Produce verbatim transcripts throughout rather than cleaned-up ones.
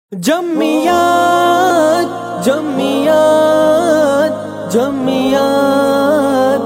جمعیت جمعیت جمعیت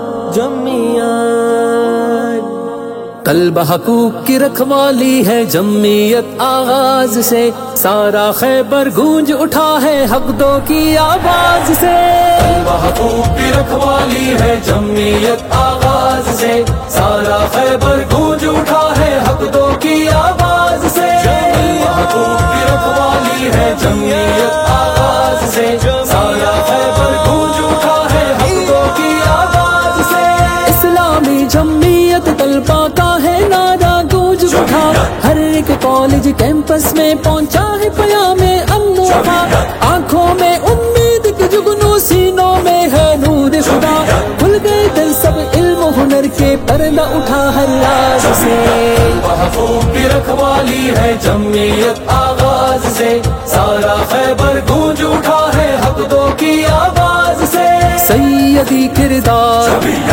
جمعیت طلب حقوق کی رکھوالی ہے جمعیت آغاز سے، سارا خیبر گونج اٹھا ہے حق دو کی آواز سے۔ طلب حقوق کی رکھوالی ہے جمعیت آغاز سے، سارا خیبر گونج اٹھا ہے حق دو کی آواز سے۔ طلب حقوق کی رکھوالی ہے جمعیت آغاز سے، سارا خیبر گونج اٹھا ہے حق دو کی آواز سے۔ اسلامی جمعیت طلبہ کا ہے نعرہ گونج اٹھا، ہر ایک کالج کیمپس میں پہنچا ہے پیام امن و وفا، آنکھوں میں امید کے جگنو، سینوں میں ہے نور خدا، کھل گئے دل سب علم و ہنر کے، پردہ اٹھا ہر راز سے۔ حقوق کی رکھوالی ہے جمعیت آغاز سے، سارا خیبر گونج اٹھا ہے حق دو کی آواز سے۔ سیدی کردار،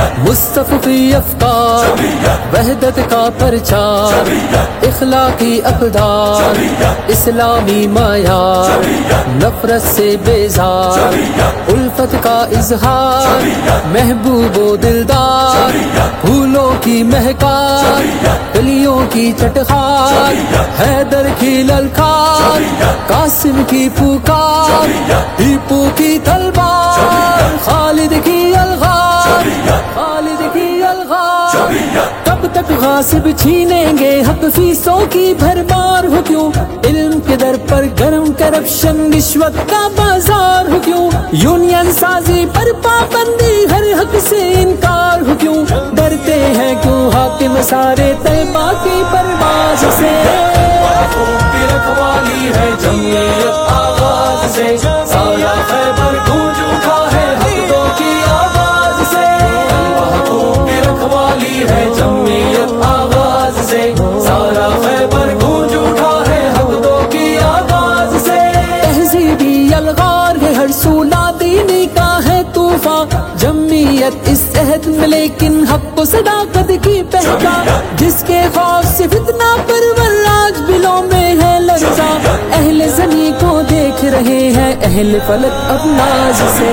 مصطفی افکار، وحدت کا پرچار، اخلاقی اقدار، اسلامی معیار، نفرت سے بیزار، الفت کا اظہار، محبوب و دلدار، پھولوں کی مہکار، کلیوں کی چٹخار، حیدر کی للکار، قاسم کی پکار، ٹیپو کی تلوار، خالد کی الغار، خالد کی الغار۔ کب تک غاصب چھینیں گے حق، فیسوں کی بھرمار ہو کیوں، علم کے در پر گرم کرپشن، رشوت کا بازار ہو کیوں، یونین سازی پر پابندی، ہر حق سے انکار ہو کیوں، ڈرتے ہیں کیوں حاکم سارے طلبہ کی پرواز سے۔ حقوق کی رکھوالی ہے جمعیت آغاز سے، سارا خیبر گونج اٹھا ہے حق دو کی آواز سے۔ حقوق کی رکھوالی ہے جمعیت آغاز سے، سارا خیبر گونج اٹھا ہے حق دو کی آواز سے۔ تہذیبی الغار ہے ہر سولا، دینی کا ہے طوفان، جمعیت اس عہد میں لیکن حق و صداقت کی پہچان، جس کے خوف سے فتنہ پرور آج دلوں میں ہے لرزاں، اہل زمین کو دیکھ رہے ہیں اہل فلک اب ناز سے۔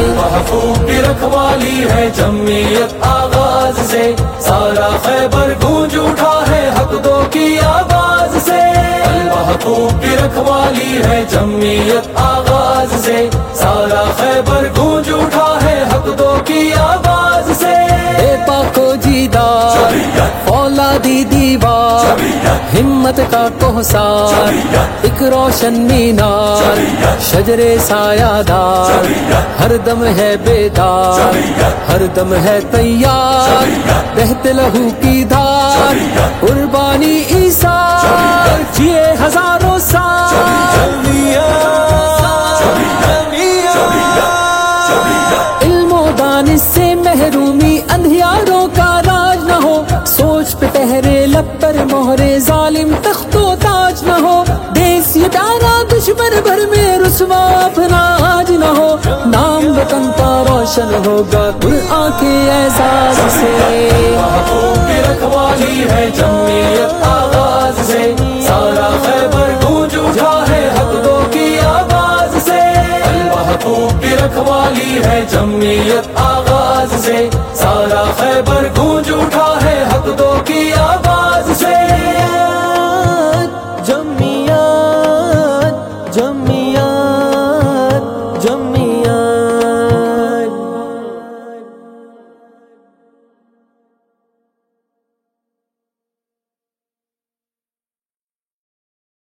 حقوق کی رکھوالی ہے جمعیت آغاز سے، سارا خیبر گونج اٹھا ہے حق دو کی آواز سے۔ حقوق کی رکھوالی ہے جمعیت آغاز سے، سارا خیبر گونج اٹھا ہے حق دو کی آواز سے۔ اے پاک و جیدار، اولادی دیوار، ہمت کا کوثار، ایک روشن مینار، شجر سایہ دار، ہر دم ہے بیدار، ہر دم ہے تیار، بہتے لہو کی دھار، قربانی ایثار، جیے ہزاروں سال۔ علم و دانش سے محرومی، اندھیاروں کا راج نہ ہو، سوچ پہ پہرے لب پر مہرے، ظالم تخت و تاج نہ ہو، دیس یہ پیارا دشمن بھر میں رسوا اپنا آج نہ ہو، نام وطن کا روشن ہوگا قرآن کے اعزاز سے۔ حقوق کی رکھوالی ہے جمعیت آغاز سے، سارا خیبر گونج اٹھا ہے حق دو کی آواز سے۔ حقوق کی رکھوالی ہے جمعیت